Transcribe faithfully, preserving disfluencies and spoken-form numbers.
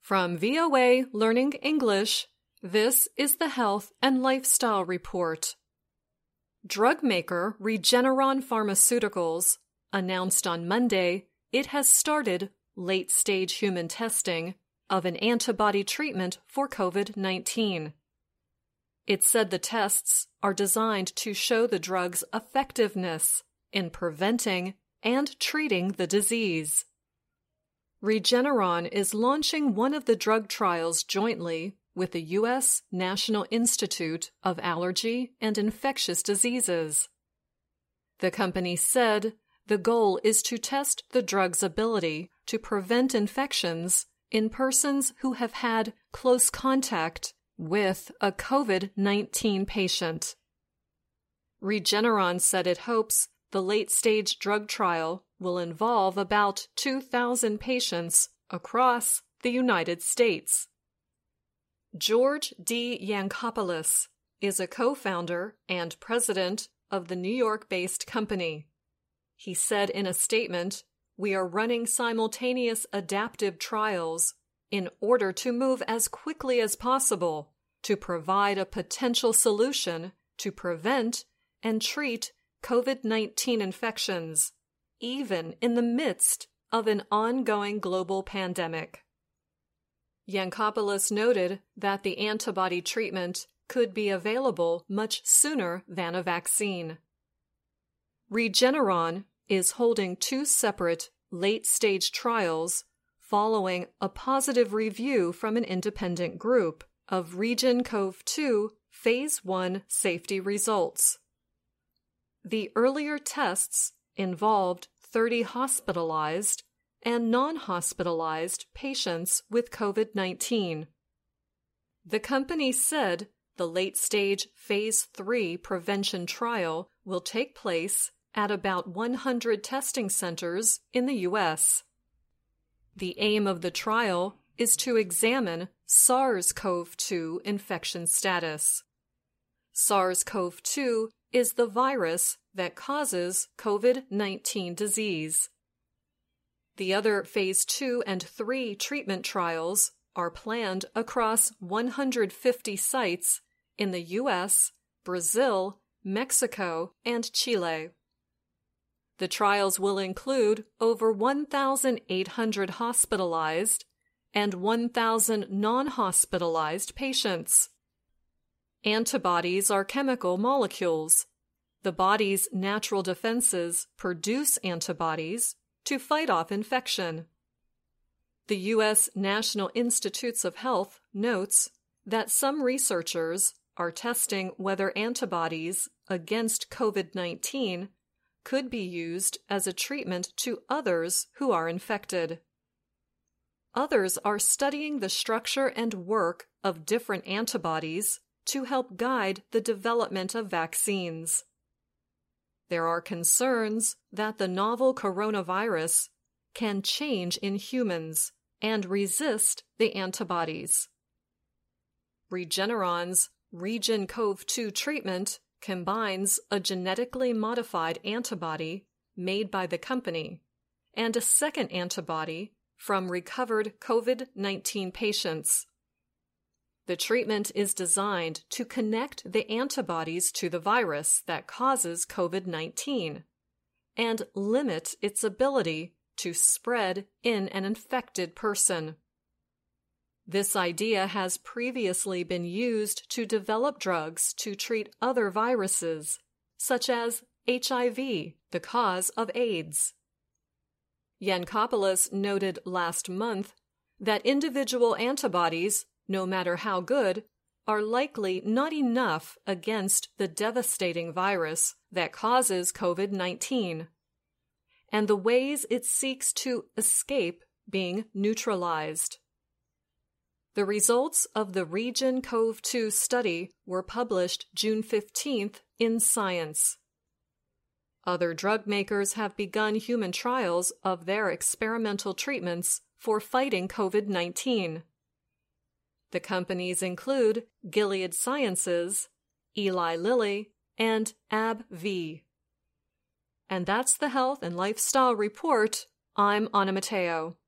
From V O A Learning English, this is the Health and Lifestyle Report. Drug maker Regeneron Pharmaceuticals announced on Monday it has started late-stage human testing of an antibody treatment for COVID nineteen. It said the tests are designed to show the drug's effectiveness in preventing and treating the disease. Regeneron is launching one of the drug trials jointly with the U S National Institute of Allergy and Infectious Diseases. The company said the goal is to test the drug's ability to prevent infections in persons who have had close contact with a COVID nineteen patient. Regeneron said it hopes the late-stage drug trial will involve about two thousand patients across the United States. George D. Yancopoulos is a co-founder and president of the New York-based company. He said in a statement, "We are running simultaneous adaptive trials in order to move as quickly as possible to provide a potential solution to prevent and treat COVID nineteen infections, even in the midst of an ongoing global pandemic." Yancopoulos noted that the antibody treatment could be available much sooner than a vaccine. Regeneron is holding two separate late-stage trials following a positive review from an independent group of REGEN-COV two Phase one safety results. The earlier tests involved thirty hospitalized and non-hospitalized patients with COVID nineteen. The company said the late-stage Phase three prevention trial will take place at about one hundred testing centers in the U S. The aim of the trial is to examine SARS-CoV two infection status. SARS-CoV two is the virus that causes COVID nineteen disease. The other Phase two and three treatment trials are planned across one hundred fifty sites in the U S, Brazil, Mexico, and Chile. The trials will include over one thousand eight hundred hospitalized and one thousand non-hospitalized patients. Antibodies are chemical molecules. The body's natural defenses produce antibodies to fight off infection. The U S National Institutes of Health notes that some researchers are testing whether antibodies against COVID nineteen could be used as a treatment to others who are infected. Others are studying the structure and work of different antibodies to help guide the development of vaccines. There are concerns that the novel coronavirus can change in humans and resist the antibodies. Regeneron's REGEN-COV two treatment combines a genetically modified antibody made by the company and a second antibody from recovered COVID nineteen patients. The treatment is designed to connect the antibodies to the virus that causes COVID nineteen and limit its ability to spread in an infected person. This idea has previously been used to develop drugs to treat other viruses, such as H I V, the cause of AIDS. Yancopoulos noted last month that individual antibodies, no matter how good, are likely not enough against the devastating virus that causes COVID nineteen, and the ways it seeks to escape being neutralized. The results of the REGEN-COV two study were published June fifteenth in Science. Other drug makers have begun human trials of their experimental treatments for fighting COVID nineteen. The companies include Gilead Sciences, Eli Lilly, and AbbVie. And that's the Health and Lifestyle Report. I'm Anna Matteo.